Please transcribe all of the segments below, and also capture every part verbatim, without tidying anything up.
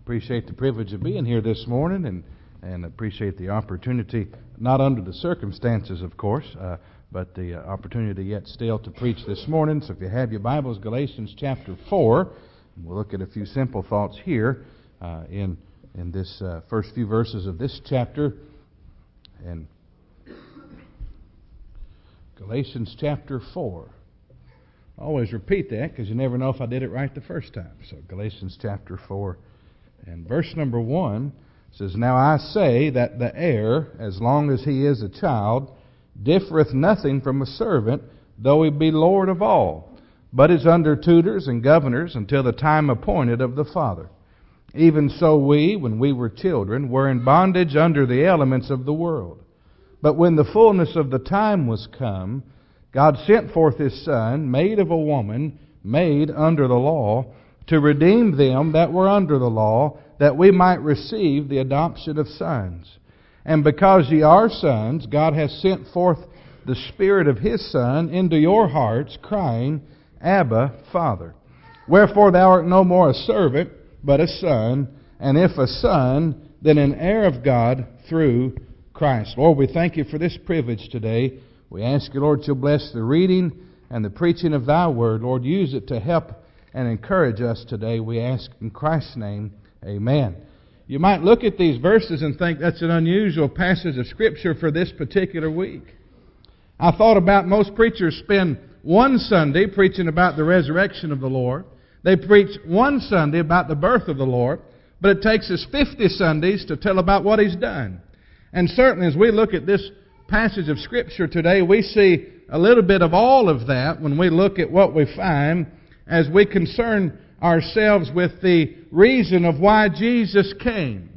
appreciate the privilege of being here this morning, and, and appreciate the opportunity, not under the circumstances, of course, uh, but the uh, opportunity yet still to preach this morning. So if you have your Bibles, Galatians chapter four, we'll look at a few simple thoughts here uh, in, in this uh, first few verses of this chapter. And Galatians chapter four. I always repeat that because you never know if I did it right the first time. So Galatians chapter four and verse number one says, Now I say that the heir, as long as he is a child, differeth nothing from a servant, though he be Lord of all, but is under tutors and governors until the time appointed of the Father. Even so we, when we were children, were in bondage under the elements of the world. But when the fullness of the time was come, God sent forth His Son, made of a woman, made under the law, to redeem them that were under the law, that we might receive the adoption of sons. And because ye are sons, God hath sent forth the Spirit of His Son into your hearts, crying, Abba, Father. Wherefore thou art no more a servant, but a son, and if a son, then an heir of God through Christ. Lord, we thank You for this privilege today. We ask You, Lord, You'll bless the reading and the preaching of Thy Word. Lord, use it to help and encourage us today. We ask in Christ's name, amen. You might look at these verses and think that's an unusual passage of Scripture for this particular week. I thought about most preachers spend one Sunday preaching about the resurrection of the Lord. They preach one Sunday about the birth of the Lord, but it takes us fifty Sundays to tell about what He's done. And certainly as we look at this passage of Scripture today, we see a little bit of all of that when we look at what we find as we concern ourselves with the reason of why Jesus came.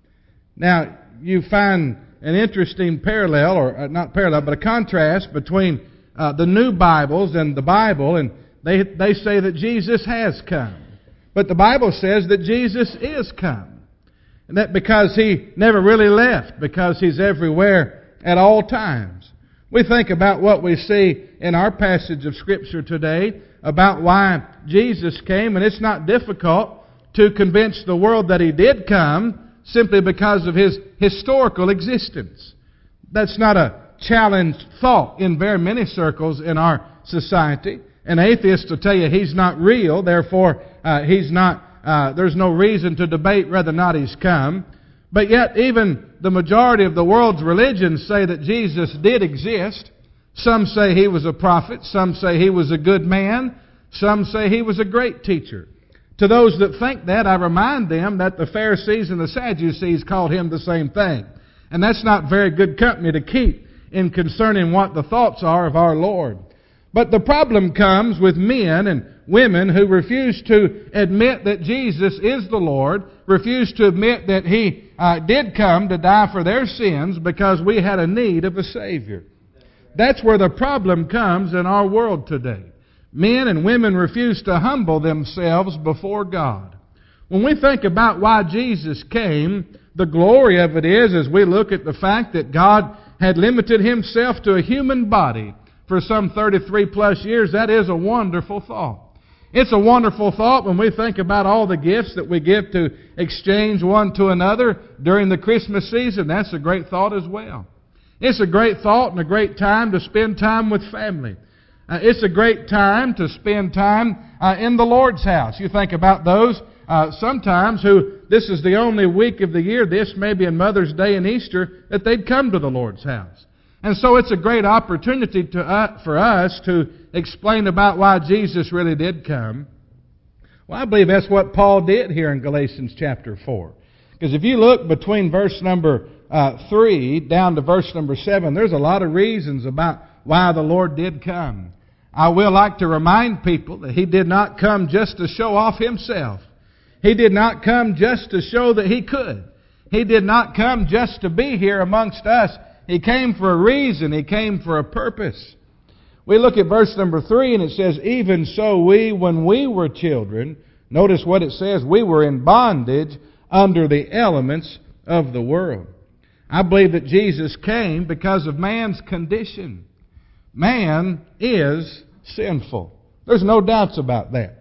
Now, you find an interesting parallel, or not parallel, but a contrast between uh, the new Bibles and the Bible, and they, they say that Jesus has come. But the Bible says that Jesus is come. And that because He never really left, because He's everywhere at all times. We think about what we see in our passage of Scripture today about why Jesus came, and it's not difficult to convince the world that He did come simply because of His historical existence. That's not a challenged thought in very many circles in our society. An atheist will tell you He's not real, therefore uh, He's not. Uh, there's no reason to debate whether or not He's come. But yet even the majority of the world's religions say that Jesus did exist. Some say He was a prophet. Some say He was a good man. Some say He was a great teacher. To those that think that, I remind them that the Pharisees and the Sadducees called Him the same thing. And that's not very good company to keep in concerning what the thoughts are of our Lord. But the problem comes with men and women who refuse to admit that Jesus is the Lord, refuse to admit that He uh, did come to die for their sins because we had a need of a Savior. That's where the problem comes in our world today. Men and women refuse to humble themselves before God. When we think about why Jesus came, the glory of it is as we look at the fact that God had limited Himself to a human body for some thirty-three plus years. That is a wonderful thought. It's a wonderful thought when we think about all the gifts that we give to exchange one to another during the Christmas season. That's a great thought as well. It's a great thought and a great time to spend time with family. Uh, it's a great time to spend time uh, in the Lord's house. You think about those uh, sometimes who this is the only week of the year, this maybe in Mother's Day and Easter, that they'd come to the Lord's house. And so it's a great opportunity to, uh, for us to explain about why Jesus really did come. Well, I believe that's what Paul did here in Galatians chapter four. Because if you look between verse number uh, three down to verse number seven, there's a lot of reasons about why the Lord did come. I will like to remind people that He did not come just to show off Himself. He did not come just to show that He could. He did not come just to be here amongst us. He came for a reason. He came for a purpose. We look at verse number three and it says, Even so we, when we were children, notice what it says, we were in bondage under the elements of the world. I believe that Jesus came because of man's condition. Man is sinful. There's no doubts about that.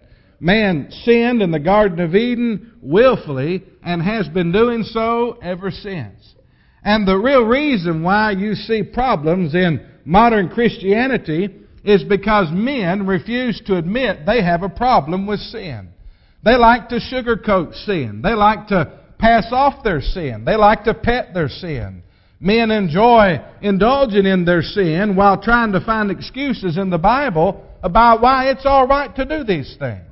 man sinned in the Garden of Eden willfully and has been doing so ever since. And the real reason why you see problems in modern Christianity is because men refuse to admit they have a problem with sin. They like to sugarcoat sin. They like to pass off their sin. They like to pet their sin. Men enjoy indulging in their sin while trying to find excuses in the Bible about why it's all right to do these things.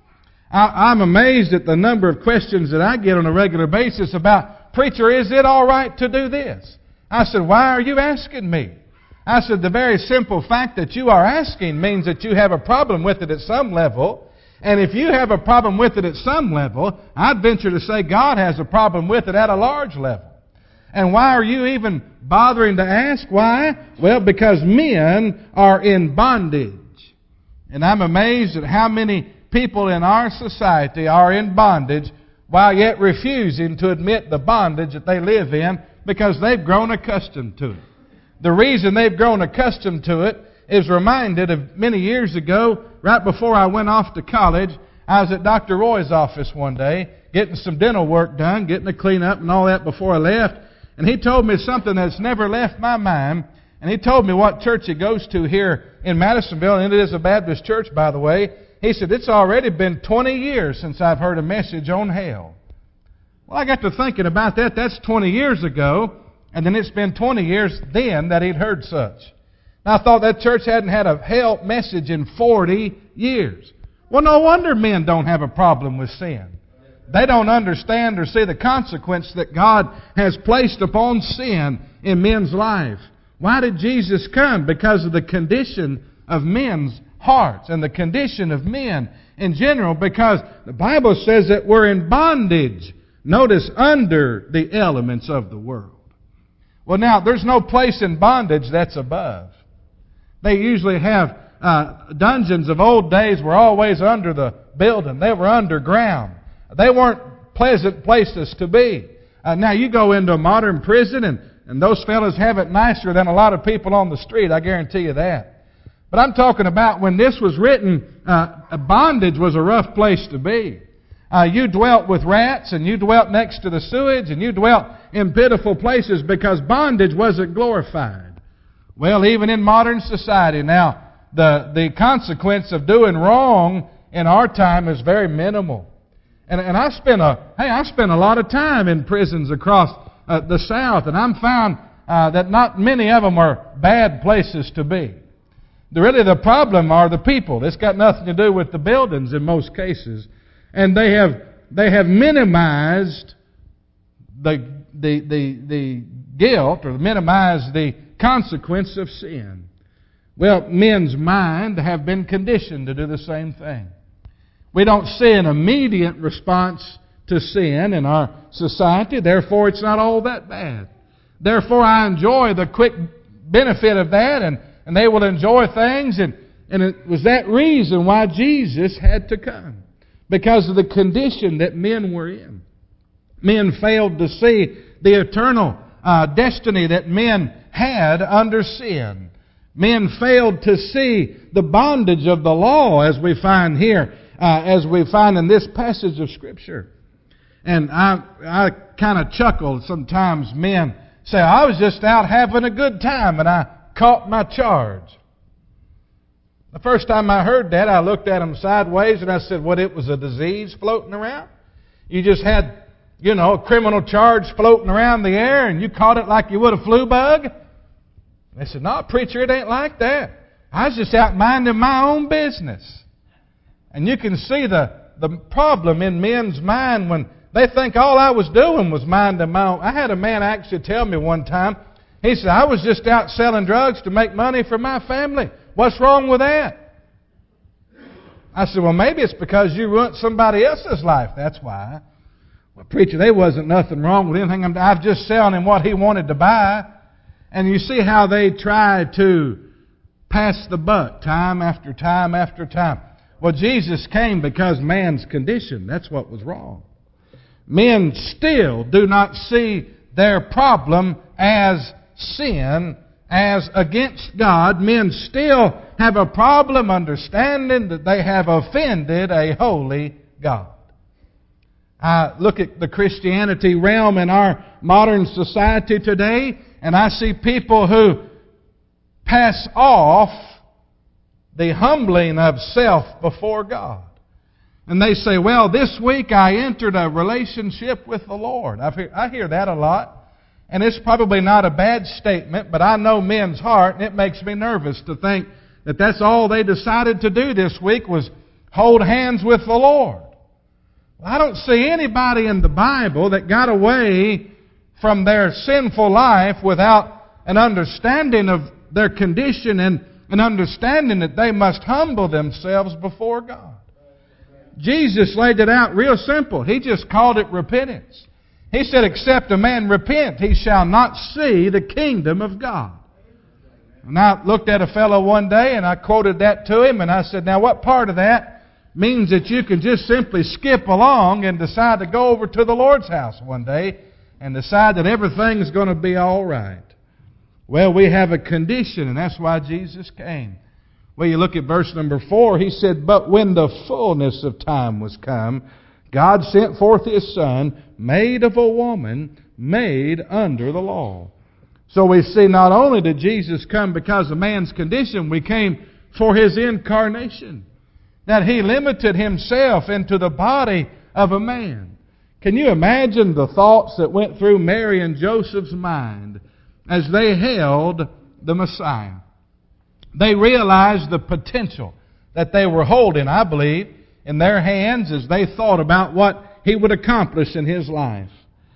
I, I'm amazed at the number of questions that I get on a regular basis about, "Preacher, is it all right to do this?" I said, "Why are you asking me?" I said, "The very simple fact that you are asking means that you have a problem with it at some level. And if you have a problem with it at some level, I'd venture to say God has a problem with it at a large level. And why are you even bothering to ask? Why? Well, because men are in bondage. And I'm amazed at how many people in our society are in bondage while yet refusing to admit the bondage that they live in because they've grown accustomed to it. The reason they've grown accustomed to it is reminded of many years ago, right before I went off to college. I was at Doctor Roy's office one day, getting some dental work done, getting a clean up and all that before I left. And he told me something that's never left my mind. And he told me what church he goes to here in Madisonville, and it is a Baptist church, by the way. He said, "It's already been twenty years since I've heard a message on hell." Well, I got to thinking about that. That's twenty years ago, and then it's been twenty years then that he'd heard such. I thought that church hadn't had a hell message in forty years. Well, no wonder men don't have a problem with sin. They don't understand or see the consequence that God has placed upon sin in men's life. Why did Jesus come? Because of the condition of men's hearts and the condition of men in general, because the Bible says that we're in bondage. Notice, under the elements of the world. Well, now, there's no place in bondage that's above. They usually have uh, dungeons of old days were always under the building. They were underground. They weren't pleasant places to be. Uh, now you go into a modern prison and, and those fellas have it nicer than a lot of people on the street. I guarantee you that. But I'm talking about when this was written, uh, bondage was a rough place to be. Uh, you dwelt with rats and you dwelt next to the sewage and you dwelt in pitiful places because bondage wasn't glorified. Well, even in modern society now, the, the consequence of doing wrong in our time is very minimal. And, and I spent a, hey, I spent a lot of time in prisons across uh, the South, and I'm found uh, that not many of them are bad places to be. The, really the problem are the people. It's got nothing to do with the buildings in most cases. And they have, they have minimized the, the, the, the guilt or minimized the consequence of sin. Well, men's mind have been conditioned to do the same thing. We don't see an immediate response to sin in our society, therefore it's not all that bad. Therefore I enjoy the quick benefit of that, and, and they will enjoy things, and, and it was that reason why Jesus had to come. Because of the condition that men were in. Men failed to see the eternal uh, destiny that men had under sin. Men failed to see the bondage of the law as we find here, uh, as we find in this passage of Scripture. And I, I kind of chuckle sometimes. Men say, "I was just out having a good time and I caught my charge." The first time I heard that, I looked at them sideways and I said, "What, it was a disease floating around? You just had, you know, a criminal charge floating around the air and you caught it like you would a flu bug?" They said, "No, preacher, it ain't like that. I was just out minding my own business." And you can see the, the problem in men's mind when they think all I was doing was minding my own. I had a man actually tell me one time, he said, "I was just out selling drugs to make money for my family. What's wrong with that?" I said, "Well, maybe it's because you ruined somebody else's life. That's why." "Well, preacher, there wasn't nothing wrong with anything. I was just selling him what he wanted to buy." And you see how they try to pass the buck time after time after time. Well, Jesus came because man's condition, that's what was wrong. Men still do not see their problem as sin as against God, men still have a problem understanding that they have offended a holy God. I look at the Christianity realm in our modern society today, and I see people who pass off the humbling of self before God. And they say, well, this week I entered a relationship with the Lord. I've hear, I hear that a lot. And it's probably not a bad statement, but I know men's heart, and it makes me nervous to think that that's all they decided to do this week was hold hands with the Lord. Well, I don't see anybody in the Bible that got away from their sinful life without an understanding of their condition and an understanding that they must humble themselves before God. Jesus laid it out real simple. He just called it repentance. He said, except a man repent, he shall not see the kingdom of God. And I looked at a fellow one day and I quoted that to him, and I said, now what part of that means that you can just simply skip along and decide to go over to the Lord's house one day and decide that everything's going to be all right? Well, we have a condition, and that's why Jesus came. Well, you look at verse number four, he said, but when the fullness of time was come, God sent forth His Son, made of a woman, made under the law. So we see not only did Jesus come because of man's condition, we came for His incarnation. That He limited Himself into the body of a man. Can you imagine the thoughts that went through Mary and Joseph's mind as they held the Messiah? They realized the potential that they were holding, I believe, in their hands as they thought about what He would accomplish in His life.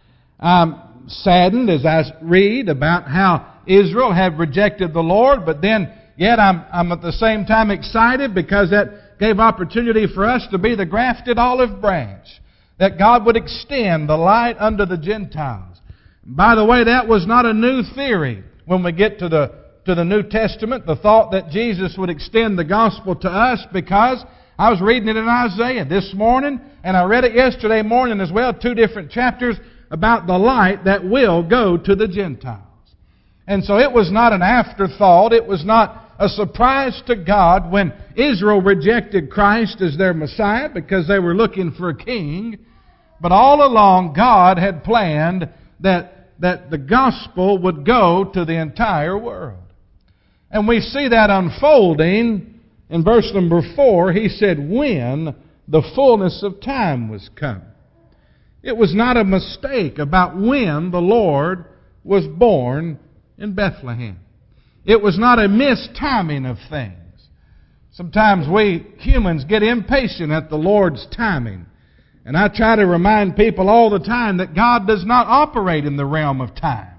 I'm saddened as I read about how Israel had rejected the Lord, but then yet I'm, I'm at the same time excited because that gave opportunity for us to be the grafted olive branch, that God would extend the light unto the Gentiles. By the way, that was not a new theory when we get to the, to the New Testament, the thought that Jesus would extend the gospel to us, because I was reading it in Isaiah this morning, and I read it yesterday morning as well, two different chapters about the light that will go to the Gentiles. And so it was not an afterthought, it was not a surprise to God when Israel rejected Christ as their Messiah because they were looking for a king. But all along God had planned that, that the gospel would go to the entire world. And we see that unfolding in verse number four. He said, when the fullness of time was come. It was not a mistake about when the Lord was born in Bethlehem. It was not a mistiming of things. Sometimes we humans get impatient at the Lord's timing. And I try to remind people all the time that God does not operate in the realm of time.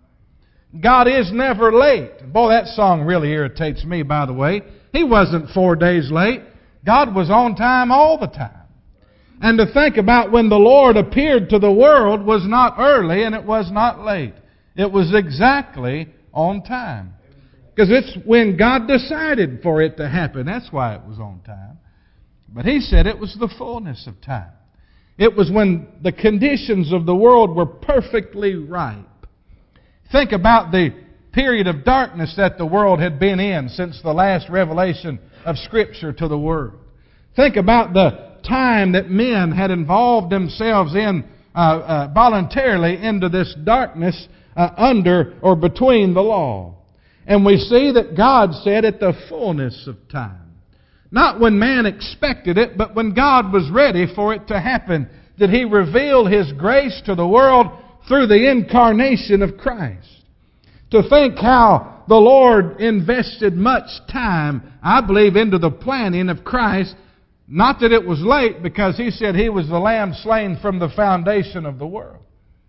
God is never late. Boy, that song really irritates me, by the way. He wasn't four days late. God was on time all the time. And to think about when the Lord appeared to the world was not early and it was not late. It was exactly on time. Because it's when God decided for it to happen. That's why it was on time. But He said it was the fullness of time. It was when the conditions of the world were perfectly ripe. Think about the period of darkness that the world had been in since the last revelation of Scripture to the world. Think about the time that men had involved themselves in uh, uh, voluntarily into this darkness uh, under or between the law. And we see that God said at the fullness of time. Not when man expected it, but when God was ready for it to happen, did He reveal His grace to the world through the incarnation of Christ. To think how the Lord invested much time, I believe, into the planning of Christ. Not that it was late, because He said He was the Lamb slain from the foundation of the world.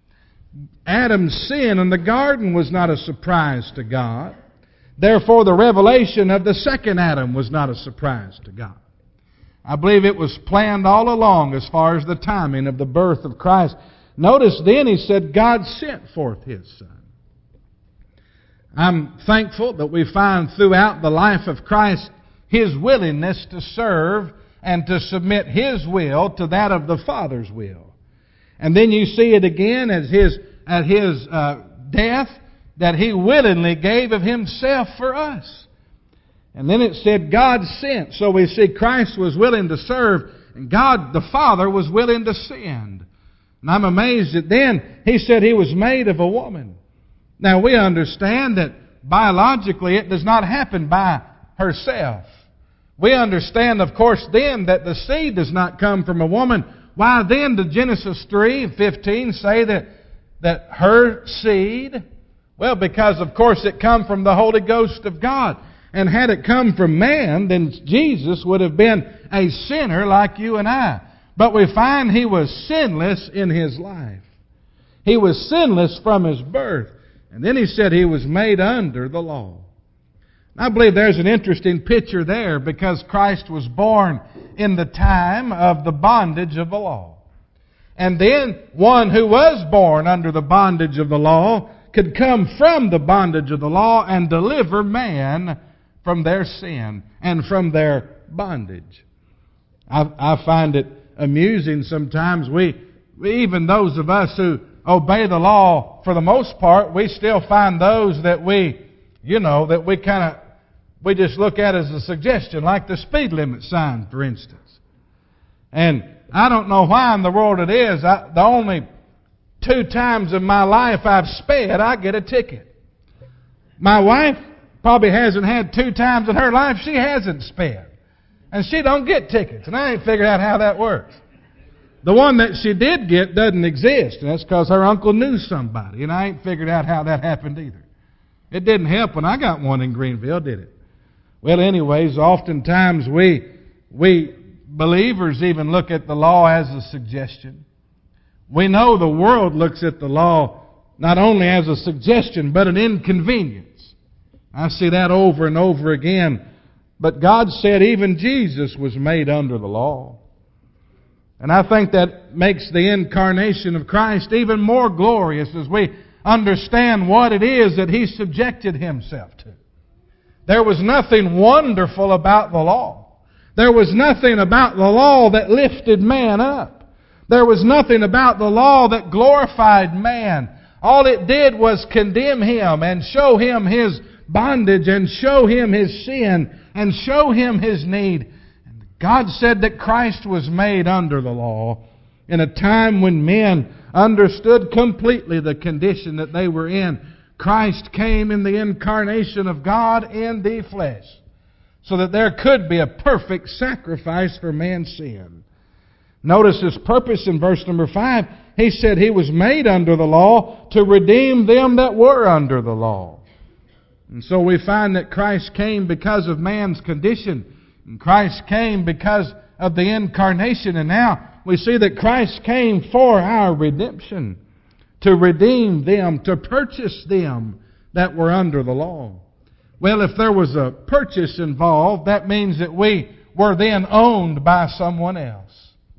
Adam's sin in the garden was not a surprise to God. Therefore, the revelation of the second Adam was not a surprise to God. I believe it was planned all along as far as the timing of the birth of Christ. Notice then He said God sent forth His Son. I'm thankful that we find throughout the life of Christ His willingness to serve and to submit His will to that of the Father's will. And then you see it again as His, at His uh, death. that He willingly gave of Himself for us. And then it said God sent. So we see Christ was willing to serve, and God the Father was willing to send. And I'm amazed that then He said He was made of a woman. Now we understand that biologically it does not happen by herself. We understand, of course, then that the seed does not come from a woman. Why then did Genesis three fifteen say that, that her seed? Well, because of course it come from the Holy Ghost of God. And had it come from man, then Jesus would have been a sinner like you and I. But we find He was sinless in His life. He was sinless from His birth. And then He said He was made under the law. I believe there's an interesting picture there, because Christ was born in the time of the bondage of the law. And then one who was born under the bondage of the law could come from the bondage of the law and deliver man from their sin and from their bondage. I, I find it amusing sometimes. We, we, even those of us who obey the law for the most part, we still find those that we, you know, that we kind of, we just look at as a suggestion, like the speed limit sign, for instance. And I don't know why in the world it is. I, the only two times in my life I've sped, I get a ticket. My wife probably hasn't had two times in her life she hasn't sped. And she don't get tickets. And I ain't figured out how that works. The one that she did get doesn't exist. And that's because her uncle knew somebody. And I ain't figured out how that happened either. It didn't help when I got one in Greenville, did it? Well, anyways, oftentimes we, we believers even look at the law as a suggestion. We know the world looks at the law not only as a suggestion, but an inconvenience. I see that over and over again. But God said even Jesus was made under the law. And I think that makes the incarnation of Christ even more glorious as we understand what it is that He subjected Himself to. There was nothing wonderful about the law. There was nothing about the law that lifted man up. There was nothing about the law that glorified man. All it did was condemn him and show him his bondage and show him his sin and show him his need. And God said that Christ was made under the law in a time when men understood completely the condition that they were in. Christ came in the incarnation of God in the flesh so that there could be a perfect sacrifice for man's sin. Notice His purpose in verse number five. He said He was made under the law to redeem them that were under the law. And so we find that Christ came because of man's condition. And Christ came because of the incarnation. And now we see that Christ came for our redemption. To redeem them, to purchase them that were under the law. Well, if there was a purchase involved, that means that we were then owned by someone else.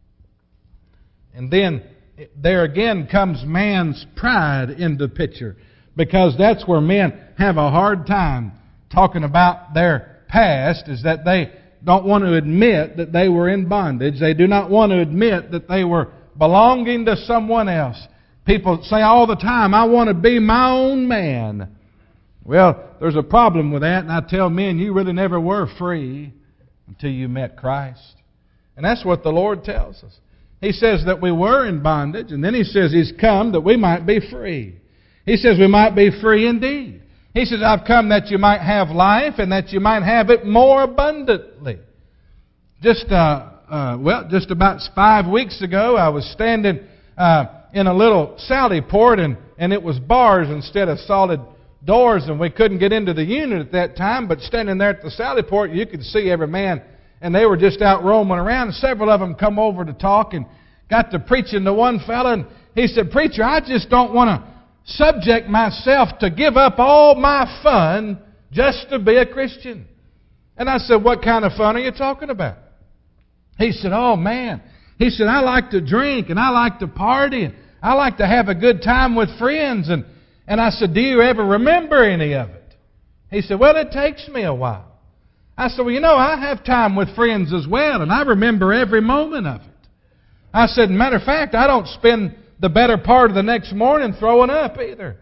And then there again comes man's pride into the picture. Because that's where men have a hard time talking about their past, is that they don't want to admit that they were in bondage. They do not want to admit that they were belonging to someone else. People say all the time, I want to be my own man. Well, there's a problem with that, and I tell men, you really never were free until you met Christ. And that's what the Lord tells us. He says that we were in bondage, and then He says He's come that we might be free. He says we might be free indeed. He says, I've come that you might have life, and that you might have it more abundantly. Just, uh, uh, well, just about five weeks ago, I was standing uh, in a little Sally port, and, and it was bars instead of solid doors, and we couldn't get into the unit at that time, but standing there at the Sally port, you could see every man, and they were just out roaming around, and several of them come over to talk, and got to preaching to one fella, and he said, Preacher, I just don't want to subject myself to give up all my fun just to be a Christian. And I said, what kind of fun are you talking about? He said, oh man, he said, I like to drink and I like to party and I like to have a good time with friends. And, and I said, do you ever remember any of it? He said, well, it takes me a while. I said, well, you know, I have time with friends as well, and I remember every moment of it. I said, matter of fact, I don't spend the better part of the next morning throwing up either.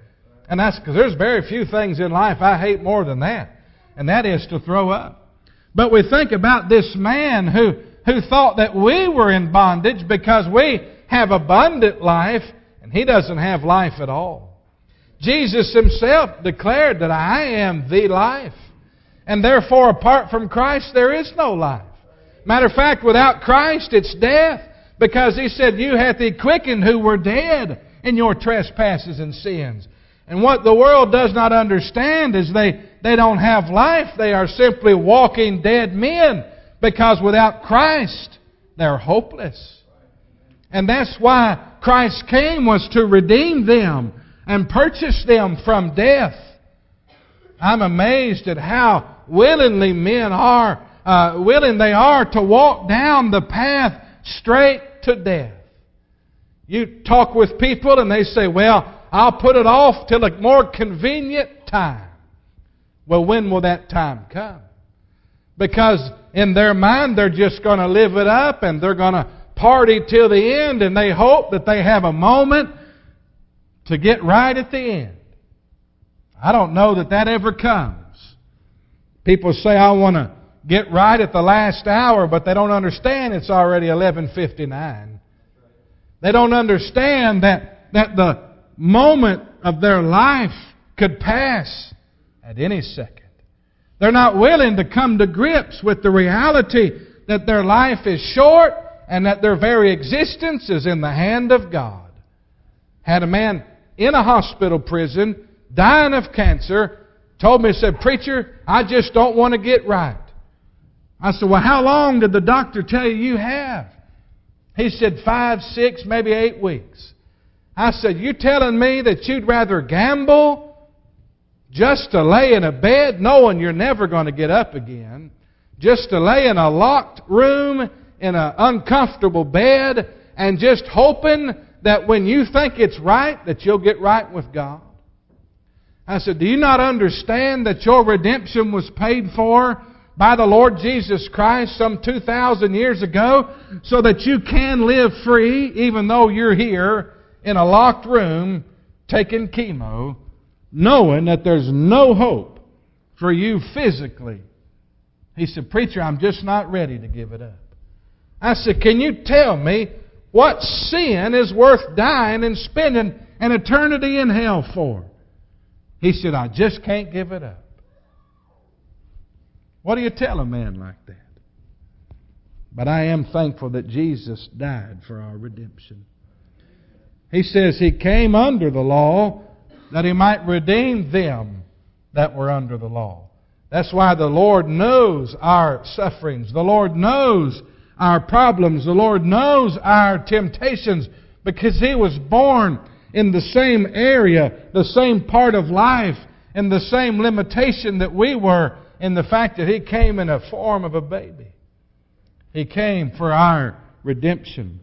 And that's because there's very few things in life I hate more than that. And that is to throw up. But we think about this man who, who thought that we were in bondage because we have abundant life, and he doesn't have life at all. Jesus Himself declared that I am the life. And therefore, apart from Christ, there is no life. Matter of fact, without Christ, it's death. Because He said, you hath He quickened who were dead in your trespasses and sins. And what the world does not understand is they, they don't have life. They are simply walking dead men. Because without Christ, they're hopeless. And that's why Christ came, was to redeem them and purchase them from death. I'm amazed at how willingly men are, uh, willing they are to walk down the path straight to death. You talk with people and they say, well, I'll put it off till a more convenient time. Well, when will that time come? Because in their mind they're just going to live it up and they're going to party till the end, and they hope that they have a moment to get right at the end. I don't know that that ever comes. People say, I want to get right at the last hour, but they don't understand it's already eleven fifty-nine. They don't understand that, that the moment of their life could pass at any second. They're not willing to come to grips with the reality that their life is short and that their very existence is in the hand of God. Had a man in a hospital prison, dying of cancer, told me, said, preacher, I just don't want to get right. I said, well, how long did the doctor tell you you have? He said, five, six, maybe eight weeks. I said, you telling me that you'd rather gamble just to lay in a bed knowing you're never going to get up again, just to lay in a locked room in an uncomfortable bed and just hoping that when you think it's right that you'll get right with God? I said, do you not understand that your redemption was paid for by the Lord Jesus Christ some two thousand years ago so that you can live free even though you're here in a locked room taking chemo, knowing that there's no hope for you physically? He said, preacher, I'm just not ready to give it up. I said, can you tell me what sin is worth dying and spending an eternity in hell for? He said, I just can't give it up. What do you tell a man like that? But I am thankful that Jesus died for our redemption. He says He came under the law that He might redeem them that were under the law. That's why the Lord knows our sufferings. The Lord knows our problems. The Lord knows our temptations because He was born in the same area, the same part of life, and the same limitation that we were, in the fact that He came in a form of a baby. He came for our redemption.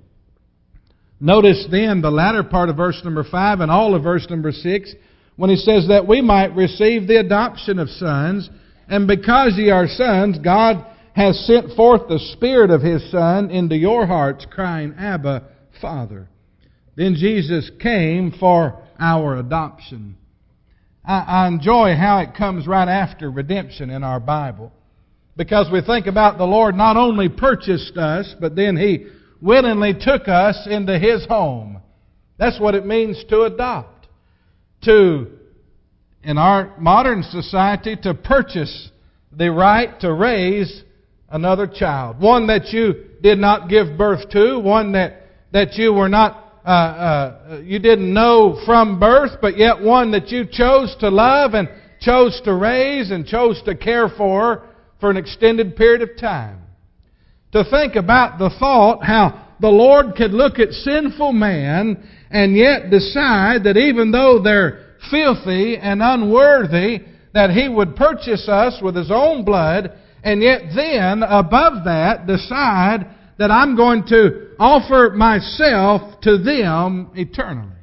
Notice then the latter part of verse number five and all of verse number six, when He says that we might receive the adoption of sons, and because ye are sons, God has sent forth the Spirit of His Son into your hearts, crying, Abba, Father. Then Jesus came for our adoption. I, I enjoy how it comes right after redemption in our Bible, because we think about the Lord not only purchased us, but then He willingly took us into His home. That's what it means to adopt. To, in our modern society, to purchase the right to raise another child. One that you did not give birth to, one that, that you were not Uh, uh, you didn't know from birth, but yet one that you chose to love and chose to raise and chose to care for for an extended period of time. To think about the thought how the Lord could look at sinful man and yet decide that even though they're filthy and unworthy, that He would purchase us with His own blood, and yet then, above that, decide that I'm going to offer myself to them eternally.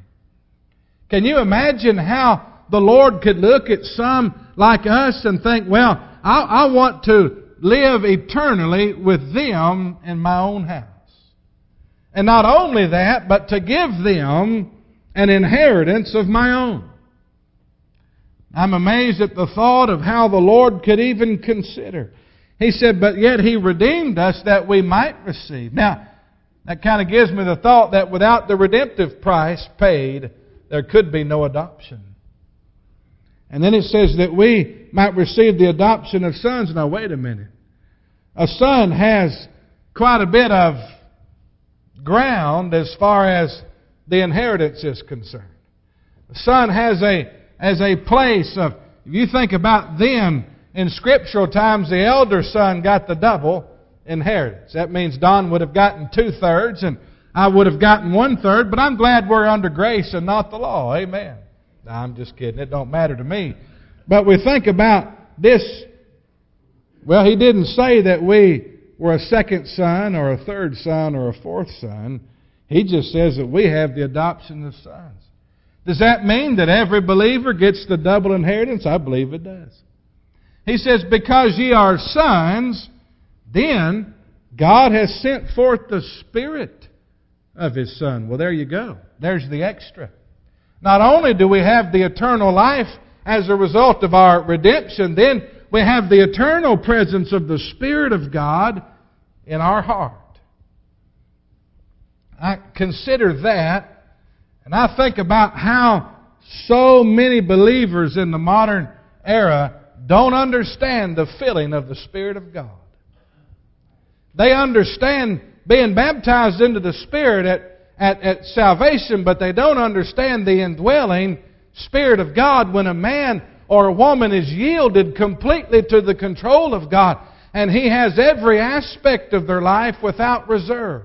Can you imagine how the Lord could look at some like us and think, well, I, I want to live eternally with them in my own house. And not only that, but to give them an inheritance of my own. I'm amazed at the thought of how the Lord could even consider. He said, but yet He redeemed us that we might receive. Now, that kind of gives me the thought that without the redemptive price paid, there could be no adoption. And then it says that we might receive the adoption of sons. Now, wait a minute. A son has quite a bit of ground as far as the inheritance is concerned. The son has a, has a place of, if you think about then, in scriptural times, the elder son got the double inheritance. That means Don would have gotten two-thirds and I would have gotten one-third, but I'm glad we're under grace and not the law. Amen. No, I'm just kidding. It don't matter to me. But we think about this. Well, He didn't say that we were a second son or a third son or a fourth son. He just says that we have the adoption of sons. Does that mean that every believer gets the double inheritance? I believe it does. He says, because ye are sons, then God has sent forth the Spirit of His Son. Well, there you go. There's the extra. Not only do we have the eternal life as a result of our redemption, then we have the eternal presence of the Spirit of God in our heart. I consider that, and I think about how so many believers in the modern era don't understand the filling of the Spirit of God. They understand being baptized into the Spirit at, at, at salvation, but they don't understand the indwelling Spirit of God when a man or a woman is yielded completely to the control of God and He has every aspect of their life without reserve.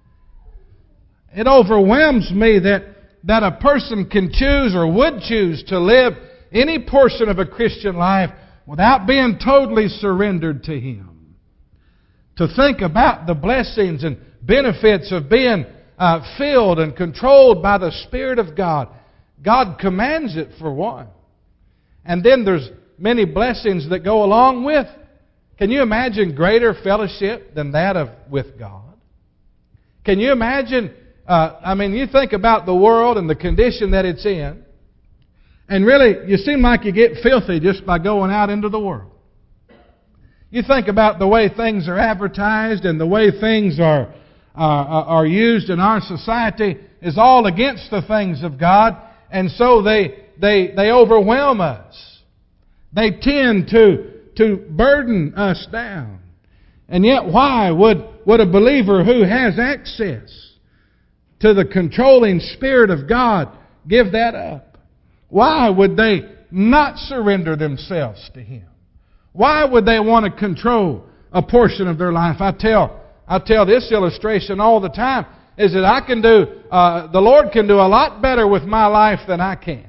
It overwhelms me that, that a person can choose or would choose to live any portion of a Christian life without being totally surrendered to Him. To think about the blessings and benefits of being uh, filled and controlled by the Spirit of God. God commands it for one. And then there's many blessings that go along with. Can you imagine greater fellowship than that of with God? Can you imagine, uh, I mean, you think about the world and the condition that it's in. And really, you seem like you get filthy just by going out into the world. You think about the way things are advertised and the way things are, uh, are used in our society is all against the things of God. And so they, they, they overwhelm us. They tend to, to burden us down. And yet why would, would a believer who has access to the controlling Spirit of God give that up? Why would they not surrender themselves to Him? Why would they want to control a portion of their life? I tell, I tell this illustration all the time, is that I can do, uh, the Lord can do a lot better with my life than I can.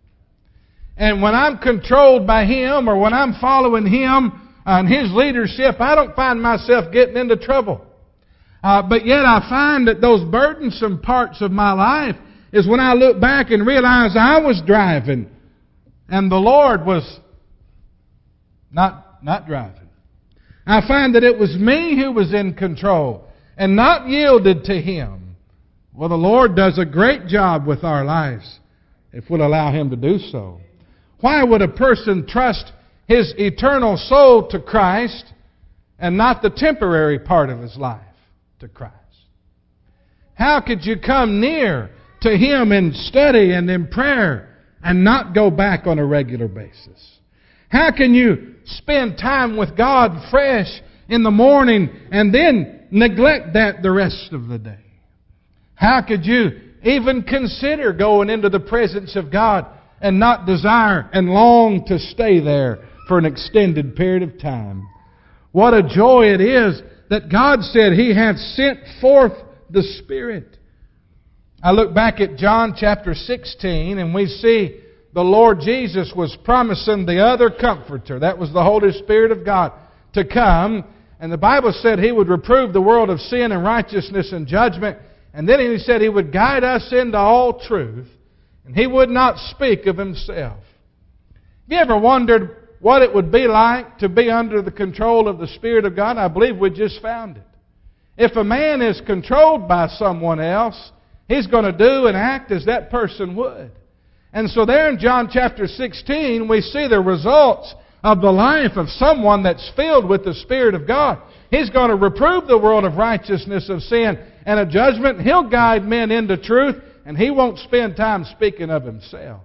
And when I'm controlled by Him or when I'm following Him and His leadership, I don't find myself getting into trouble. Uh, but yet I find that those burdensome parts of my life is when I look back and realize I was driving and the Lord was not, not driving. I find that it was me who was in control and not yielded to Him. Well, the Lord does a great job with our lives if we'll allow Him to do so. Why would a person trust his eternal soul to Christ and not the temporary part of his life to Christ? How could you come near to Him in study and in prayer and not go back on a regular basis? How can you spend time with God fresh in the morning and then neglect that the rest of the day? How could you even consider going into the presence of God and not desire and long to stay there for an extended period of time? What a joy it is that God said He hath sent forth the Spirit. I look back at John chapter sixteen and we see the Lord Jesus was promising the other Comforter. That was the Holy Spirit of God to come. And the Bible said He would reprove the world of sin and righteousness and judgment. And then He said He would guide us into all truth. And He would not speak of Himself. Have you ever wondered what it would be like to be under the control of the Spirit of God? I believe we just found it. If a man is controlled by someone else, he's going to do and act as that person would. And so there in John chapter sixteen, we see the results of the life of someone that's filled with the Spirit of God. He's going to reprove the world of righteousness, of sin, and of judgment. He'll guide men into truth, and He won't spend time speaking of Himself.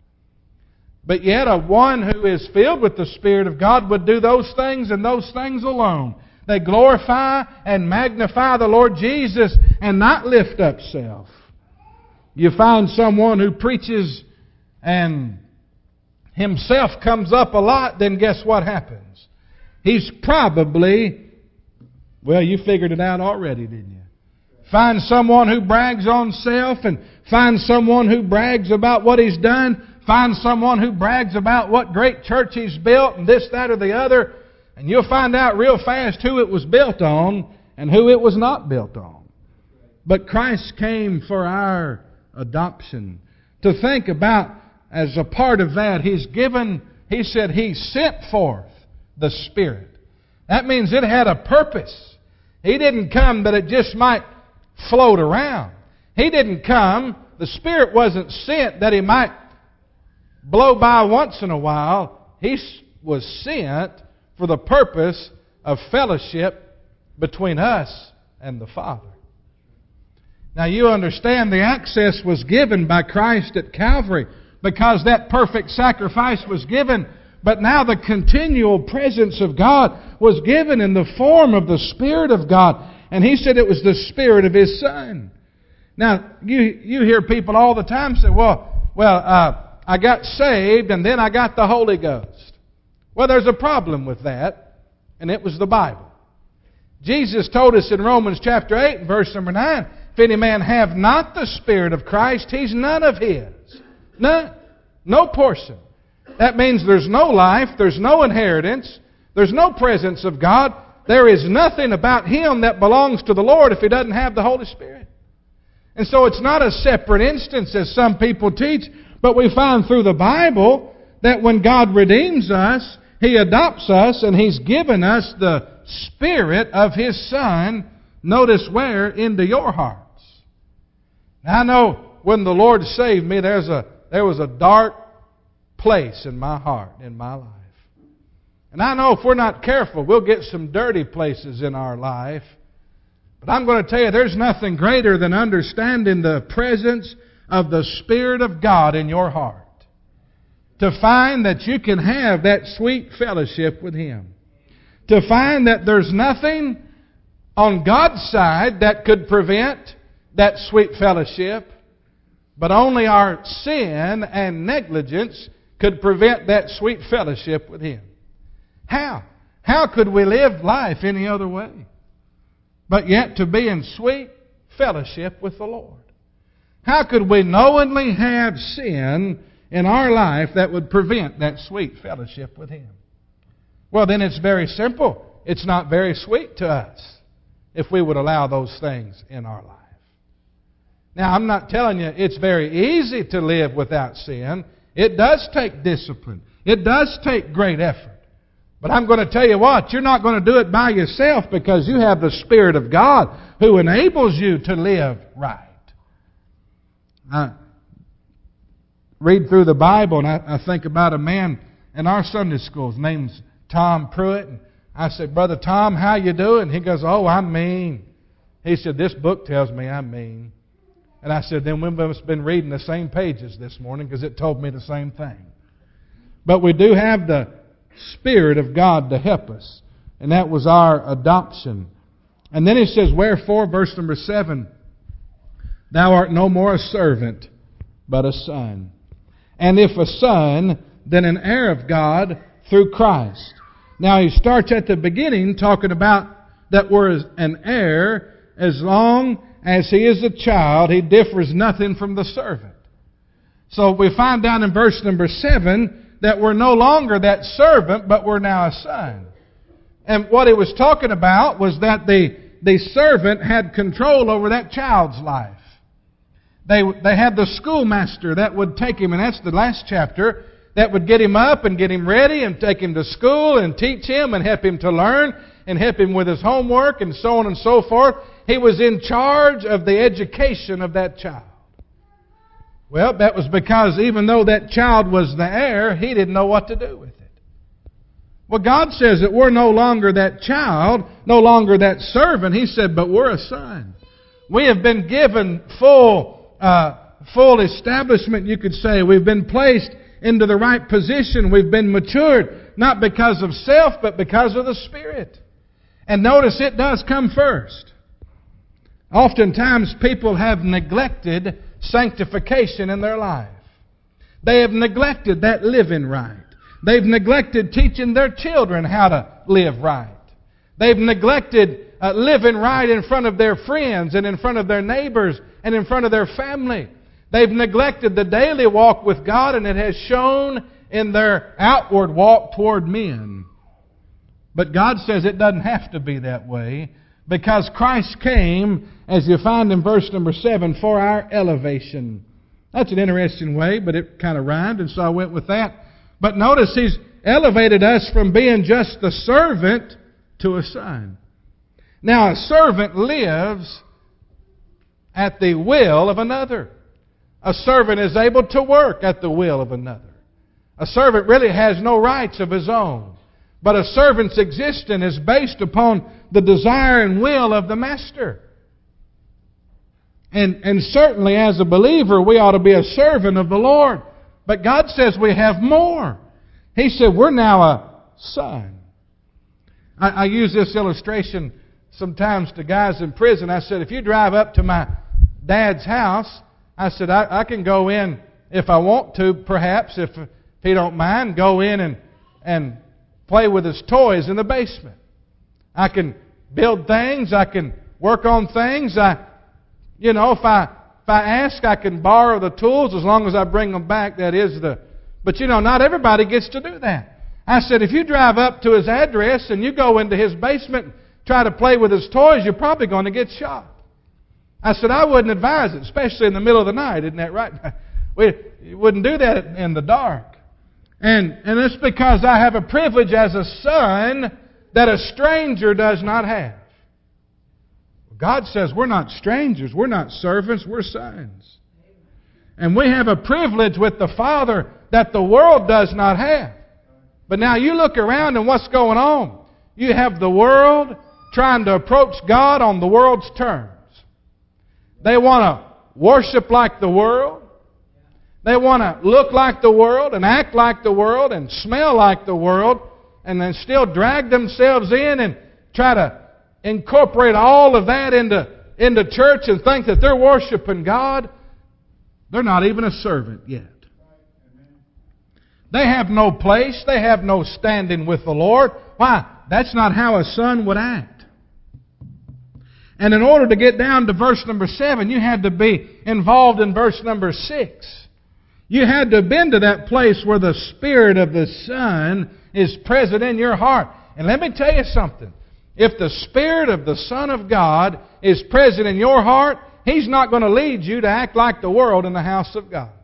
But yet a one who is filled with the Spirit of God would do those things and those things alone. They glorify and magnify the Lord Jesus and not lift up self. You find someone who preaches and himself comes up a lot, then guess what happens? He's probably, well, you figured it out already, didn't you? Find someone who brags on self, and find someone who brags about what he's done. Find someone who brags about what great church he's built and this, that, or the other. And you'll find out real fast who it was built on and who it was not built on. But Christ came for our adoption. To think about, as a part of that, He's given, He said He sent forth the Spirit. That means it had a purpose. He didn't come that it just might float around. He didn't come, the Spirit wasn't sent that He might blow by once in a while. He was sent for the purpose of fellowship between us and the Father. Now you understand the access was given by Christ at Calvary because that perfect sacrifice was given. But now the continual presence of God was given in the form of the Spirit of God. And He said it was the Spirit of His Son. Now you you hear people all the time say, well, well, uh, I got saved and then I got the Holy Ghost. Well, there's a problem with that, and it was the Bible. Jesus told us in Romans chapter eight, verse number nine, if any man have not the Spirit of Christ, he's none of His. None. No portion. That means there's no life, there's no inheritance, there's no presence of God. There is nothing about Him that belongs to the Lord if He doesn't have the Holy Spirit. And so it's not a separate instance as some people teach, but we find through the Bible that when God redeems us, He adopts us and He's given us the Spirit of His Son, notice where? Into your hearts. Now I know when the Lord saved me, there's a there was a dark place in my heart, in my life. And I know if we're not careful, we'll get some dirty places in our life. But I'm going to tell you, there's nothing greater than understanding the presence of the Spirit of God in your heart. To find that you can have that sweet fellowship with Him. To find that there's nothing on God's side that could prevent that sweet fellowship, but only our sin and negligence could prevent that sweet fellowship with Him. How? How could we live life any other way but yet to be in sweet fellowship with the Lord? How could we knowingly have sin in our life that would prevent that sweet fellowship with Him? Well, then it's very simple. It's not very sweet to us if we would allow those things in our life. Now, I'm not telling you it's very easy to live without sin. It does take discipline. It does take great effort. But I'm going to tell you what, you're not going to do it by yourself because you have the Spirit of God who enables you to live right. I read through the Bible and I, I think about a man in our Sunday school. His name's Tom Pruitt. And I said, Brother Tom, how you doing? He goes, oh, I'm mean. He said, this book tells me I'm mean. And I said, then we must have been reading the same pages this morning because it told me the same thing. But we do have the Spirit of God to help us. And that was our adoption. And then he says, wherefore, verse number seven, thou art no more a servant, but a son. And if a son, then an heir of God through Christ. Now he starts at the beginning talking about that we're an heir as long as he is a child. He differs nothing from the servant. So we find down in verse number seven that we're no longer that servant, but we're now a son. And what he was talking about was that the, the servant had control over that child's life. They, they had the schoolmaster that would take him, and that's the last chapter, that would get him up and get him ready and take him to school and teach him and help him to learn and help him with his homework and so on and so forth. He was in charge of the education of that child. Well, that was because even though that child was the heir, he didn't know what to do with it. Well, God says that we're no longer that child, no longer that servant. He said, but we're a son. We have been given full, uh, full establishment, you could say. We've been placed into the right position. We've been matured, not because of self, but because of the Spirit. And notice it does come first. Oftentimes people have neglected sanctification in their life. They have neglected that living right. They've neglected teaching their children how to live right. They've neglected uh, living right in front of their friends and in front of their neighbors and in front of their family. They've neglected the daily walk with God, and it has shown in their outward walk toward men. But God says it doesn't have to be that way, because Christ came, as you find in verse number seven, for our elevation. That's an interesting way, but it kind of rhymed, and so I went with that. But notice He's elevated us from being just the servant to a son. Now, a servant lives at the will of another. A servant is able to work at the will of another. A servant really has no rights of his own. But a servant's existence is based upon the desire and will of the master. And, and certainly as a believer, we ought to be a servant of the Lord. But God says we have more. He said we're now a son. I, I use this illustration sometimes to guys in prison. I said, if you drive up to my dad's house, I said, I, I can go in if I want to, perhaps, if, if he don't mind, go in and, and play with his toys in the basement. I can build things. I can work on things. I, you know, if I if I ask, I can borrow the tools as long as I bring them back. That is the. But you know, not everybody gets to do that. I said, if you drive up to his address and you go into his basement and try to play with his toys, you're probably going to get shot. I said, I wouldn't advise it, especially in the middle of the night. Isn't that right? We wouldn't do that in the dark. And, and it's because I have a privilege as a son that a stranger does not have. God says we're not strangers, we're not servants, we're sons. And we have a privilege with the Father that the world does not have. But now you look around and what's going on? You have the world trying to approach God on the world's terms. They want to worship like the world. They want to look like the world and act like the world and smell like the world, and then still drag themselves in and try to incorporate all of that into, into church and think that they're worshiping God. They're not even a servant yet. They have no place. They have no standing with the Lord. Why? That's not how a son would act. And in order to get down to verse number seven, you had to be involved in verse number six. You had to have been to that place where the Spirit of the Son is present in your heart. And let me tell you something. If the Spirit of the Son of God is present in your heart, He's not going to lead you to act like the world in the house of God.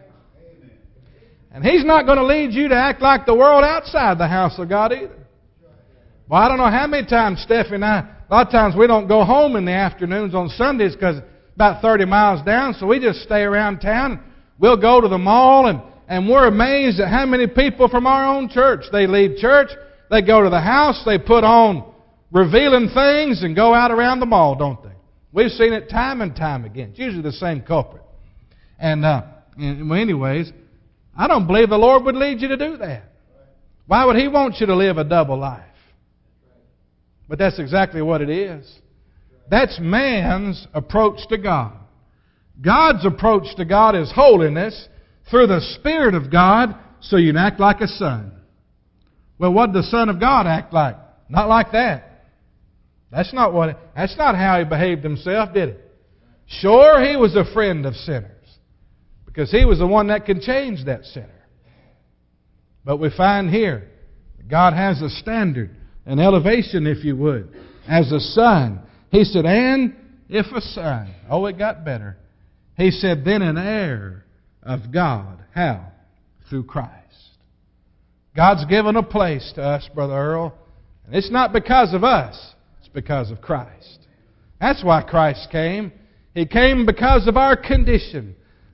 And He's not going to lead you to act like the world outside the house of God either. Well, I don't know how many times Steffi and I, a lot of times we don't go home in the afternoons on Sundays because it's about thirty miles down, so we just stay around town. We'll go to the mall, and, and we're amazed at how many people from our own church, they leave church, they go to the house, they put on revealing things and go out around the mall, don't they? We've seen it time and time again. It's usually the same culprit. And, uh, and well, anyways, I don't believe the Lord would lead you to do that. Why would He want you to live a double life? But that's exactly what it is. That's man's approach to God. God's approach to God is holiness through the Spirit of God, so you can act like a son. Well, what did the Son of God act like? Not like that. That's not what. That's not how He behaved Himself, did it? Sure, He was a friend of sinners, because He was the one that can change that sinner. But we find here, God has a standard, an elevation, if you would, as a son. He said, and if a son. Oh, it got better. He said, then an heir of God. How? Through Christ. God's given a place to us, Brother Earl. And it's not because of us. It's because of Christ. That's why Christ came. He came because of our condition.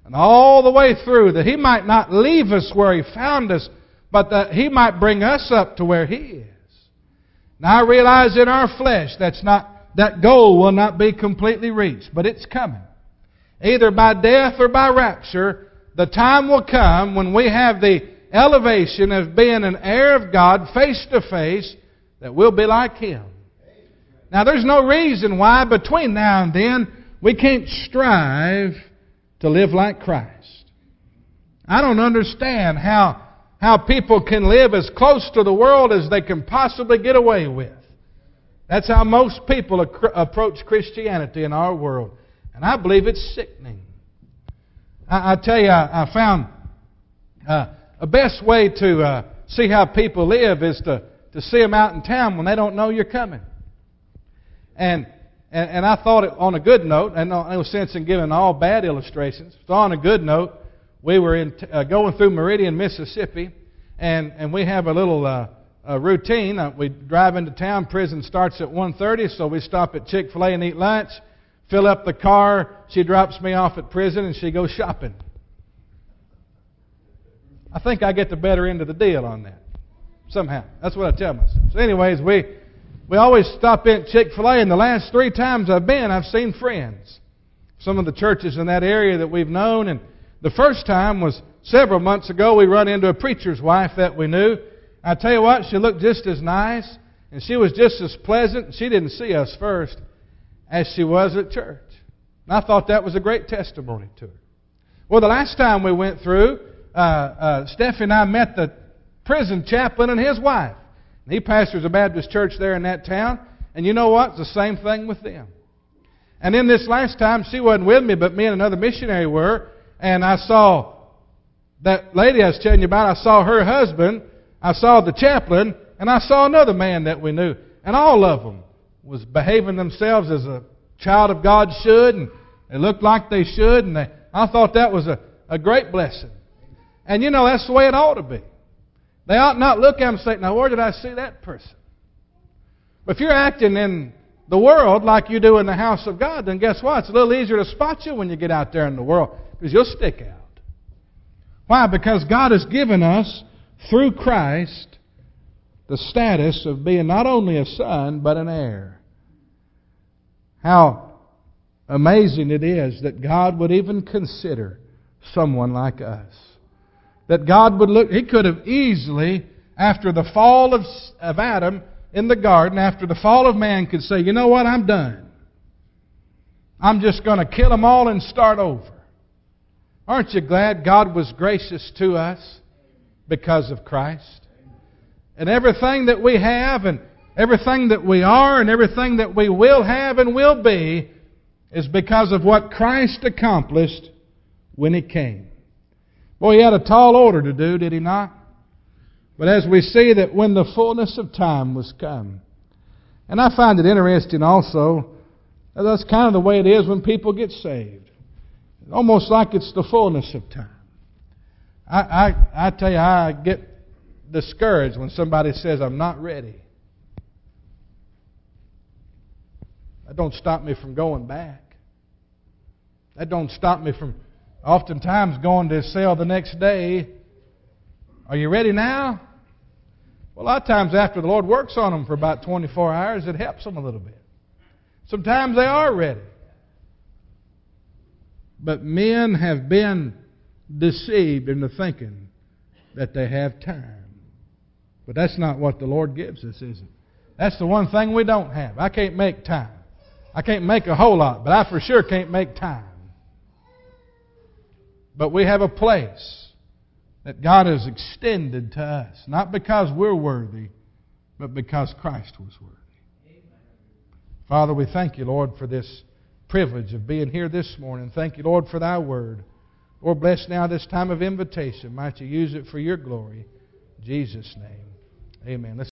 and all the way through, that He might not leave us where He found us, but that He might bring us up to where He is. Now I realize in our flesh that's not, that goal will not be completely reached, but it's coming. Either by death or by rapture, the time will come when we have the elevation of being an heir of God face to face, that we'll be like Him. Now there's no reason why between now and then we can't strive to live like Christ. I don't understand how, how people can live as close to the world as they can possibly get away with. That's how most people ac- approach Christianity in our world. And I believe it's sickening. I, I tell you, I, I found uh, a best way to uh, see how people live is to, to see them out in town when they don't know you're coming. And and, and I thought it on a good note, and no, no sense in giving all bad illustrations. So on a good note, we were in, uh, going through Meridian, Mississippi, and, and we have a little uh, a routine. Uh, we drive into town. Prison starts at one thirty, so we stop at Chick-fil-A and eat lunch, fill up the car. She drops me off at prison, and she goes shopping. I think I get the better end of the deal on that. Somehow. That's what I tell myself. So anyways, we we always stop in Chick-fil-A, and the last three times I've been, I've seen friends. Some of the churches in that area that we've known. And the first time was several months ago. We run into a preacher's wife that we knew. I tell you what, she looked just as nice, and she was just as pleasant. She didn't see us first as she was at church. And I thought that was a great testimony to her. Well, the last time we went through, uh, uh, Steffi and I met the prison chaplain and his wife. He pastors a Baptist church there in that town. And you know what? It's the same thing with them. And then this last time, she wasn't with me, but me and another missionary were. And I saw that lady I was telling you about. I saw her husband. I saw the chaplain. And I saw another man that we knew. And all of them was behaving themselves as a child of God should. And they looked like they should. And they, I thought that was a, a great blessing. And you know, that's the way it ought to be. They ought not look at them and say, now where did I see that person? But if you're acting in the world like you do in the house of God, then guess what? It's a little easier to spot you when you get out there in the world, because you'll stick out. Why? Because God has given us, through Christ, the status of being not only a son, but an heir. How amazing it is that God would even consider someone like us. That God would look, He could have easily, after the fall of, of Adam in the garden, after the fall of man, could say, you know what, I'm done. I'm just going to kill them all and start over. Aren't you glad God was gracious to us because of Christ? And everything that we have, and everything that we are, and everything that we will have and will be, is because of what Christ accomplished when He came. Boy, He had a tall order to do, did He not? But as we see that when the fullness of time was come. And I find it interesting also, that's kind of the way it is when people get saved. Almost like it's the fullness of time. I, I, I tell you, I get discouraged when somebody says, I'm not ready. That don't stop me from going back. That don't stop me from oftentimes going to cell the next day. Are you ready now? Well, a lot of times after the Lord works on them for about twenty-four hours, it helps them a little bit. Sometimes they are ready. But men have been deceived into thinking that they have time. But that's not what the Lord gives us, is it? That's the one thing we don't have. I can't make time. I can't make a whole lot, but I for sure can't make time. But we have a place that God has extended to us. Not because we're worthy, but because Christ was worthy. Amen. Father, we thank You, Lord, for this privilege of being here this morning. Thank You, Lord, for Thy word. Lord, bless now this time of invitation. Might You use it for Your glory. In Jesus' name, amen. Let's